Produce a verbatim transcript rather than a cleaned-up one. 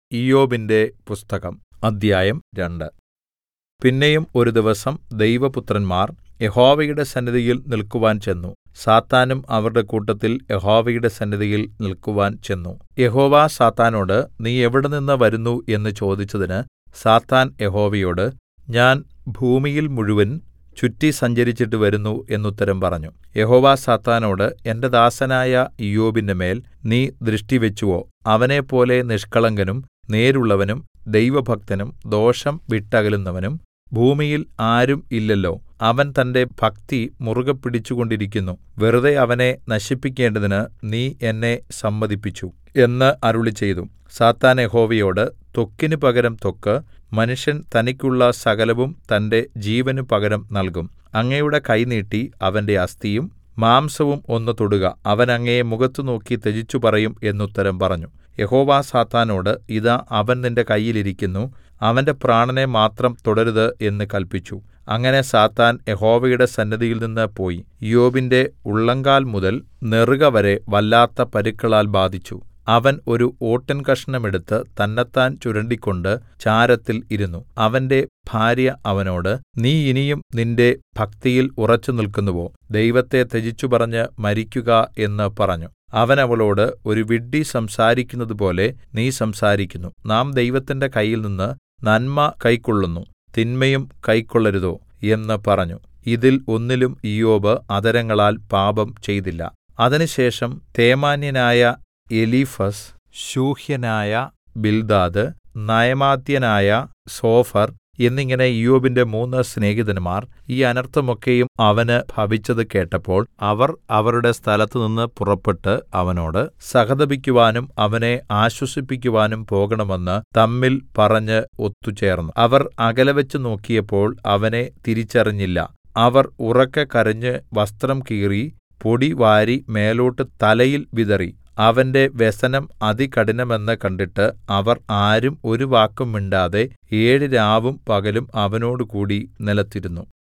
ഇയ്യോബിന്റെ പുസ്തകം അദ്ധ്യായം രണ്ട്. പിന്നെയും ഒരു ദിവസം ദൈവപുത്രന്മാർ യഹോവയുടെ സന്നിധിയിൽ നിൽക്കുവാൻ ചെന്നു. സാത്താനും അവരുടെ കൂട്ടത്തിൽ യഹോവയുടെ സന്നിധിയിൽ നിൽക്കുവാൻ ചെന്നു. യഹോവ സാത്താനോട്, നീ എവിടെനിന്ന് വരുന്നു എന്ന് ചോദിച്ചതിന് സാത്താൻ യഹോവയോട്, ഞാൻ ഭൂമിയിൽ മുഴുവൻ ചുറ്റി സഞ്ചരിച്ചിട്ട് വരുന്നു എന്നുത്തരം പറഞ്ഞു. യഹോവ സാത്താനോട്, എന്റെ ദാസനായ ഇയ്യോബിന്റെ മേൽ നീ ദൃഷ്ടിവെച്ചുവോ? അവനെപ്പോലെ നിഷ്കളങ്കനും നേരുള്ളവനും ദൈവഭക്തനും ദോഷം വിട്ടകലുന്നവനും ഭൂമിയിൽ ആരും ഇല്ലല്ലോ. അവൻ തന്റെ ഭക്തി മുറുകെ പിടിച്ചുകൊണ്ടിരിക്കുന്നു. വെറുതെ അവനെ നശിപ്പിക്കേണ്ടതിന് നീ എന്നെ സമ്മതിപ്പിച്ചു എന്ന് അരുളിച്ചെയ്തു. സാത്താൻ യഹോവയോട്, ത്വക്കിന് പകരം ത്വക്ക്, മനുഷ്യൻ തനിക്കുള്ള സകലവും തന്റെ ജീവന് പകരം നൽകും. അങ്ങയുടെ കൈ നീട്ടി അവന്റെ അസ്ഥിയും മാംസവും ഒന്ന് തൊടുക. അവൻ അങ്ങയെ മുഖത്തു നോക്കി ത്യജിച്ചു പറയും എന്നുത്തരം പറഞ്ഞു. യഹോവ സാത്താനോട്, ഇതാ അവൻ നിന്റെ കയ്യിൽ ഇരിക്കുന്നു, അവന്റെ പ്രാണനെ മാത്രം തൊടരുത് എന്ന് കല്പിച്ചു. അങ്ങനെ സാത്താൻ യഹോവയുടെ സന്നിധിയിൽനിന്ന് പോയി ഇയ്യോബിന്റെ ഉള്ളങ്കാൽ മുതൽ നെറുകവരെ വല്ലാത്ത പരുക്കളാൽ ബാധിച്ചു. അവൻ ഒരു ഓട്ടിൻ കഷണം എടുത്ത് തന്നെത്താൻ ചുരണ്ടിക്കൊണ്ട് ചാരത്തിൽ ഇരുന്നു. അവന്റെ ഭാര്യ അവനോട്, നീ ഇനിയും നിന്റെ ഭക്തിയിൽ ഉറച്ചുനിൽക്കുന്നുവോ? ദൈവത്തെ ത്യജിച്ചു പറഞ്ഞ് മരിക്കുക എന്ന് പറഞ്ഞു. അവൻ അവളോട്, ഒരു വിഡ്ഢി സംസാരിക്കുന്നതുപോലെ നീ സംസാരിക്കുന്നു. നാം ദൈവത്തിന്റെ കയ്യിൽനിന്ന് നന്മ കൈക്കൊള്ളുന്നു, തിന്മയും കൈക്കൊള്ളരുതോ എന്ന് പറഞ്ഞു. ഇതിൽ ഒന്നിലും ഇയ്യോബ് അധരങ്ങളാൽ പാപം ചെയ്തില്ല. അതിനുശേഷം തേമാന്യനായ എലീഫസ്, ശൂഹ്യനായ ബിൽദാദ്, നയമാത്യനായ സോഫർ എന്നിങ്ങനെ ഇയ്യോബിന്റെ മൂന്ന് സ്നേഹിതന്മാർ ഈ അനർത്ഥമൊക്കെയും അവന് ഭവിച്ചത് കേട്ടപ്പോൾ അവർ അവരുടെ സ്ഥലത്തുനിന്ന് പുറപ്പെട്ട് അവനോട് സഹതപിക്കുവാനും അവനെ ആശ്വസിപ്പിക്കുവാനും പോകണമെന്ന് തമ്മിൽ പറഞ്ഞ് ഒത്തുചേർന്നു. അവർ അകലെവെച്ച് നോക്കിയപ്പോൾ അവനെ തിരിച്ചറിഞ്ഞില്ല. അവർ ഉറക്കെ കരഞ്ഞ് വസ്ത്രം കീറി പൊടി വാരി മേലോട്ട് തലയിൽ വിതറി. അവന്റെ വ്യസനം അതികഠിനമെന്ന് കണ്ടിട്ട് അവർ ആരും ഒരു വാക്കും മിണ്ടാതെ ഏഴ് രാവും പകലും അവനോടുകൂടി നിലത്തിരുന്നു.